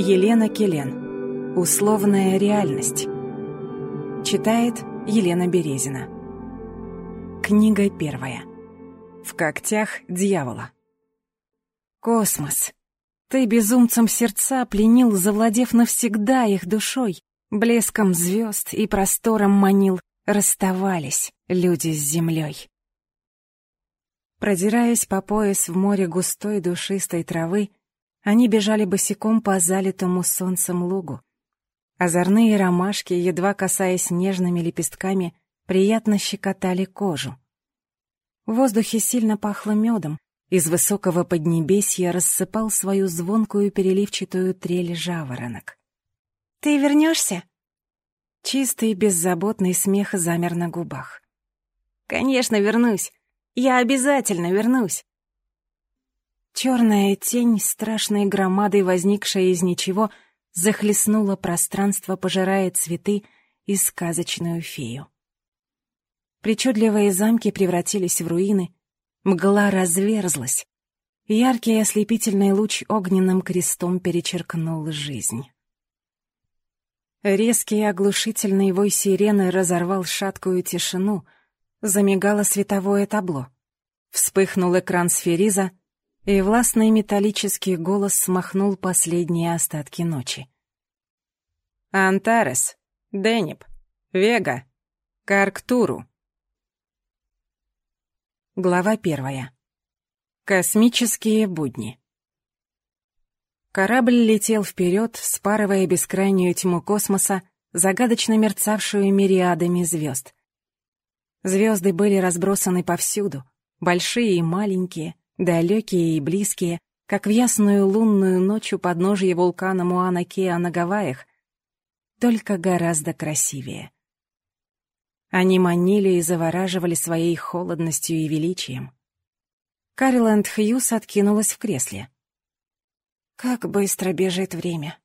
Елена Келен. Условная реальность. Читает Елена Березина. Книга первая. В когтях дьявола. Космос. Ты безумцам сердца пленил, завладев навсегда их душой. Блеском звезд и простором манил. Расставались люди с землей. Продираясь по пояс в море густой душистой травы, они бежали босиком по залитому солнцем лугу. Озорные ромашки, едва касаясь нежными лепестками, приятно щекотали кожу. В воздухе сильно пахло медом, из высокого поднебесья рассыпал свою звонкую переливчатую трель жаворонок. «Ты вернешься?» Чистый, беззаботный смех замер на губах. «Конечно, вернусь! Я обязательно вернусь!» Черная тень, страшной громадой возникшая из ничего, захлестнула пространство, пожирая цветы и сказочную фею. Причудливые замки превратились в руины, мгла разверзлась, яркий ослепительный луч огненным крестом перечеркнул жизнь. Резкий оглушительный вой сирены разорвал шаткую тишину, замигало световое табло, вспыхнул экран сфериза, и властный металлический голос смахнул последние остатки ночи. «Антарес, Денеб, Вега, Карктуру». Глава 1. Космические будни. Корабль летел вперед, вспарывая бескрайнюю тьму космоса, загадочно мерцавшую мириадами звезд. Звезды были разбросаны повсюду, большие и маленькие, далекие и близкие, как в ясную лунную ночь у подножия вулкана Муана-Кеа на Гавайях, только гораздо красивее. Они манили и завораживали своей холодностью и величием. Карланд Хьюз откинулась в кресле. Как быстро бежит время.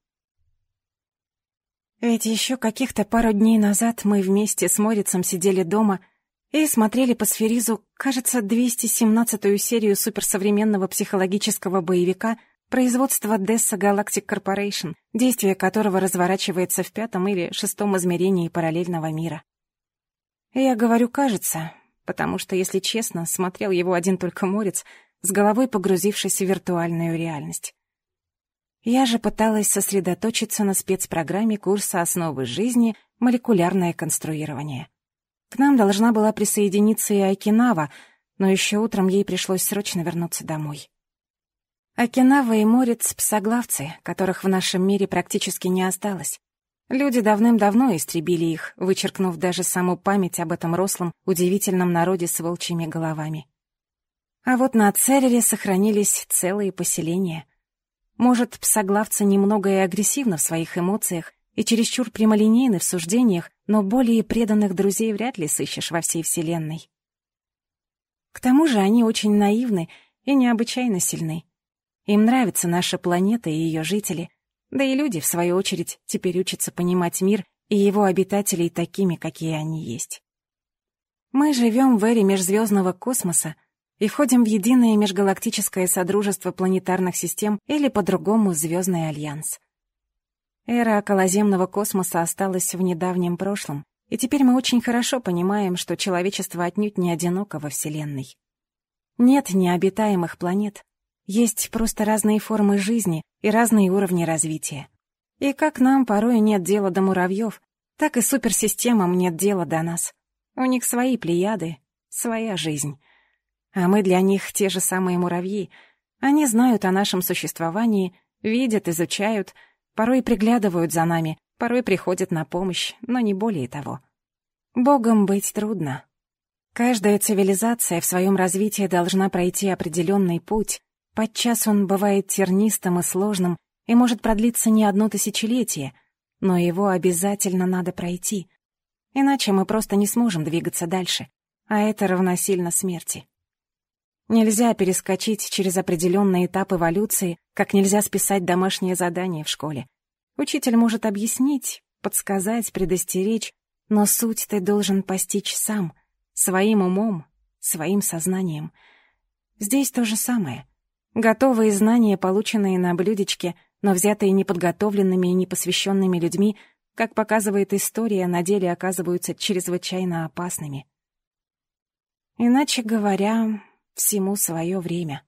Ведь еще каких-то пару дней назад мы вместе с Морицем сидели дома и смотрели по сферизу, кажется, 217-ю серию суперсовременного психологического боевика производства Dessa Galactic Corporation, действие которого разворачивается в 5-м или 6-м измерении параллельного мира. Я говорю «кажется», потому что, если честно, смотрел его один только Морец, с головой погрузившись в виртуальную реальность. Я же пыталась сосредоточиться на спецпрограмме курса «Основы жизни. Молекулярное конструирование». К нам должна была присоединиться и Окинава, но еще утром ей пришлось срочно вернуться домой. Окинава и Морец — псоглавцы, которых в нашем мире практически не осталось. Люди давным-давно истребили их, вычеркнув даже саму память об этом рослом, удивительном народе с волчьими головами. А вот на Церере сохранились целые поселения. Может, псоглавцы немного и агрессивны в своих эмоциях и чересчур прямолинейны в суждениях, но более преданных друзей вряд ли сыщешь во всей Вселенной. К тому же они очень наивны и необычайно сильны. Им нравится наша планета и ее жители, да и люди, в свою очередь, теперь учатся понимать мир и его обитателей такими, какие они есть. Мы живем в эре межзвездного космоса и входим в единое межгалактическое содружество планетарных систем или, по-другому, Звездный альянс. Эра околоземного космоса осталась в недавнем прошлом, и теперь мы очень хорошо понимаем, что человечество отнюдь не одиноко во Вселенной. Нет необитаемых планет, есть просто разные формы жизни и разные уровни развития. И как нам порой нет дела до муравьев, так и суперсистемам нет дела до нас. У них свои плеяды, своя жизнь. А мы для них те же самые муравьи. Они знают о нашем существовании, видят, изучают, порой приглядывают за нами, порой приходят на помощь, но не более того. Богом быть трудно. Каждая цивилизация в своем развитии должна пройти определенный путь. Подчас он бывает тернистым и сложным и может продлиться не одно тысячелетие, но его обязательно надо пройти. Иначе мы просто не сможем двигаться дальше, а это равносильно смерти. Нельзя перескочить через определенный этап эволюции, как нельзя списать домашнее задание в школе. Учитель может объяснить, подсказать, предостеречь, но суть ты должен постичь сам, своим умом, своим сознанием. Здесь то же самое. Готовые знания, полученные на блюдечке, но взятые неподготовленными и непосвященными людьми, как показывает история, на деле оказываются чрезвычайно опасными. Иначе говоря, всему свое время.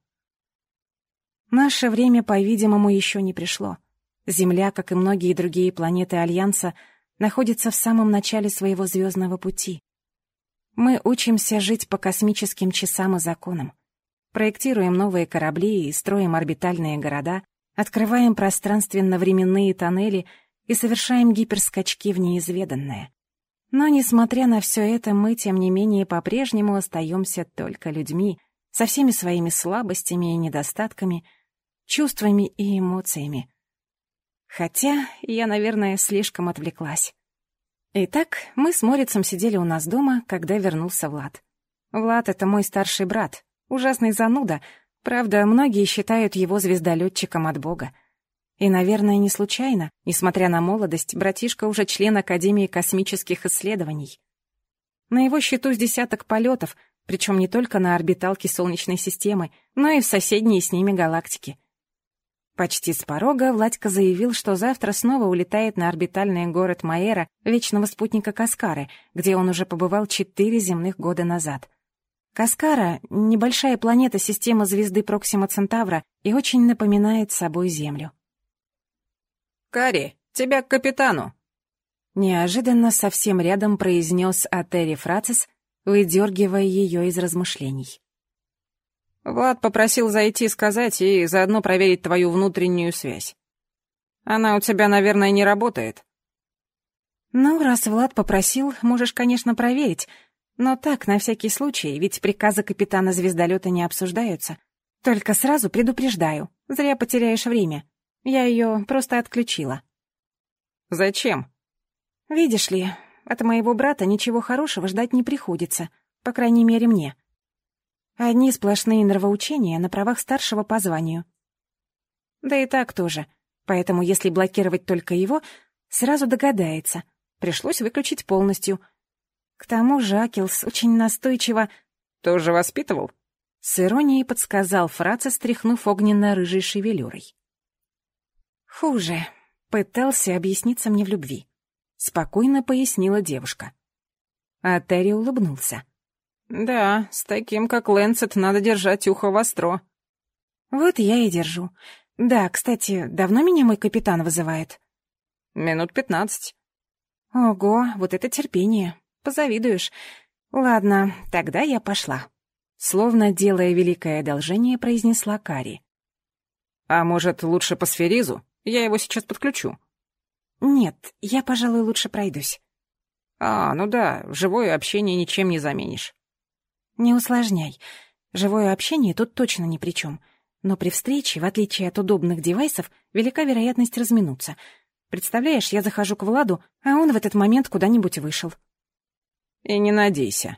Наше время, по-видимому, еще не пришло. Земля, как и многие другие планеты Альянса, находится в самом начале своего звездного пути. Мы учимся жить по космическим часам и законам. Проектируем новые корабли и строим орбитальные города, открываем пространственно-временные тоннели и совершаем гиперскачки в неизведанное. Но, несмотря на все это, мы, тем не менее, по-прежнему остаемся только людьми, со всеми своими слабостями и недостатками, чувствами и эмоциями. Хотя я, наверное, слишком отвлеклась. Итак, мы с Морицем сидели у нас дома, когда вернулся Влад. Влад — это мой старший брат, ужасный зануда, правда, многие считают его звездолетчиком от Бога. И, наверное, не случайно, несмотря на молодость, братишка уже член Академии космических исследований. На его счету с десяток полетов, причем не только на орбиталке Солнечной системы, но и в соседние с ними галактики. Почти с порога Владька заявил, что завтра снова улетает на орбитальный город Маэра, вечного спутника Каскары, где он уже побывал 4 земных года назад. Каскара — небольшая планета системы звезды Проксима Центавра и очень напоминает собой Землю. «Кари, тебя к капитану!» Неожиданно совсем рядом произнес Атери Фрацис, выдергивая ее из размышлений. Влад попросил зайти сказать и заодно проверить твою внутреннюю связь. Она у тебя, наверное, не работает. Ну, раз Влад попросил, можешь, конечно, проверить, но так, на всякий случай, ведь приказы капитана звездолета не обсуждаются. Только сразу предупреждаю, зря потеряешь время. Я ее просто отключила. Зачем? Видишь ли, от моего брата ничего хорошего ждать не приходится, по крайней мере, мне. Одни сплошные нравоучения на правах старшего по званию. Да и так тоже. Поэтому, если блокировать только его, сразу догадается. Пришлось выключить полностью. К тому же Акилс очень настойчиво... Тоже воспитывал? С иронией подсказал Фрацис, стряхнув огненно-рыжей шевелюрой. Хуже. Пытался объясниться мне в любви. Спокойно пояснила девушка. А Терри улыбнулся. Да, с таким, как Лэнсет, надо держать ухо востро. Вот я и держу. Да, кстати, давно меня мой капитан вызывает? Минут 15. Ого, вот это терпение. Позавидуешь. Ладно, тогда я пошла. Словно делая великое одолжение, произнесла Кари. А может, лучше по сферизу? Я его сейчас подключу. Нет, я, пожалуй, лучше пройдусь. Ну да, живое общение ничем не заменишь. Не усложняй. Живое общение тут точно ни при чем. Но при встрече, в отличие от удобных девайсов, велика вероятность разминуться. Представляешь, я захожу к Владу, а он в этот момент куда-нибудь вышел. И не надейся.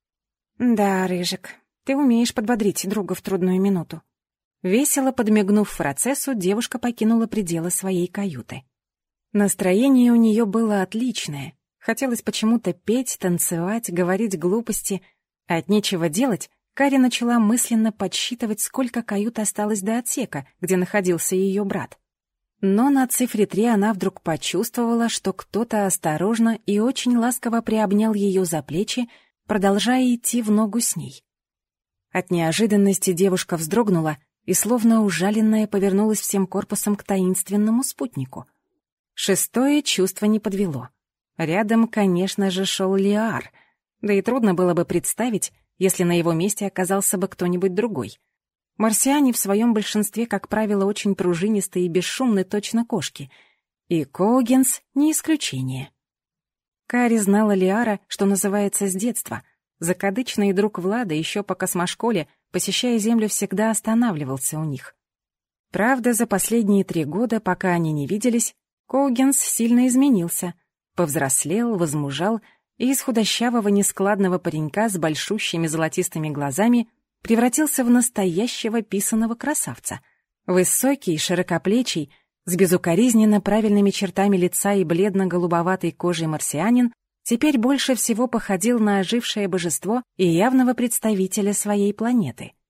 Да, Рыжик, ты умеешь подбодрить друга в трудную минуту. Весело подмигнув Фрацесу, девушка покинула пределы своей каюты. Настроение у нее было отличное. Хотелось почему-то петь, танцевать, говорить глупости. От нечего делать, Кари начала мысленно подсчитывать, сколько кают осталось до отсека, где находился ее брат. Но на цифре 3 она вдруг почувствовала, что кто-то осторожно и очень ласково приобнял ее за плечи, продолжая идти в ногу с ней. От неожиданности девушка вздрогнула и, словно ужаленная, повернулась всем корпусом к таинственному спутнику. Шестое чувство не подвело. Рядом, конечно же, шел Лиар, да и трудно было бы представить, если на его месте оказался бы кто-нибудь другой. Марсиане в своем большинстве, как правило, очень пружинистые и бесшумны, точно кошки. И Коугенс не исключение. Кари знала Лиара, что называется, с детства. Закадычный друг Влада еще по космошколе, посещая Землю, всегда останавливался у них. Правда, за последние 3 года, пока они не виделись, Коугенс сильно изменился. Повзрослел, возмужал, и из худощавого нескладного паренька с большущими золотистыми глазами превратился в настоящего писаного красавца. Высокий, широкоплечий, с безукоризненно правильными чертами лица и бледно-голубоватой кожей марсианин теперь больше всего походил на ожившее божество и явного представителя своей планеты.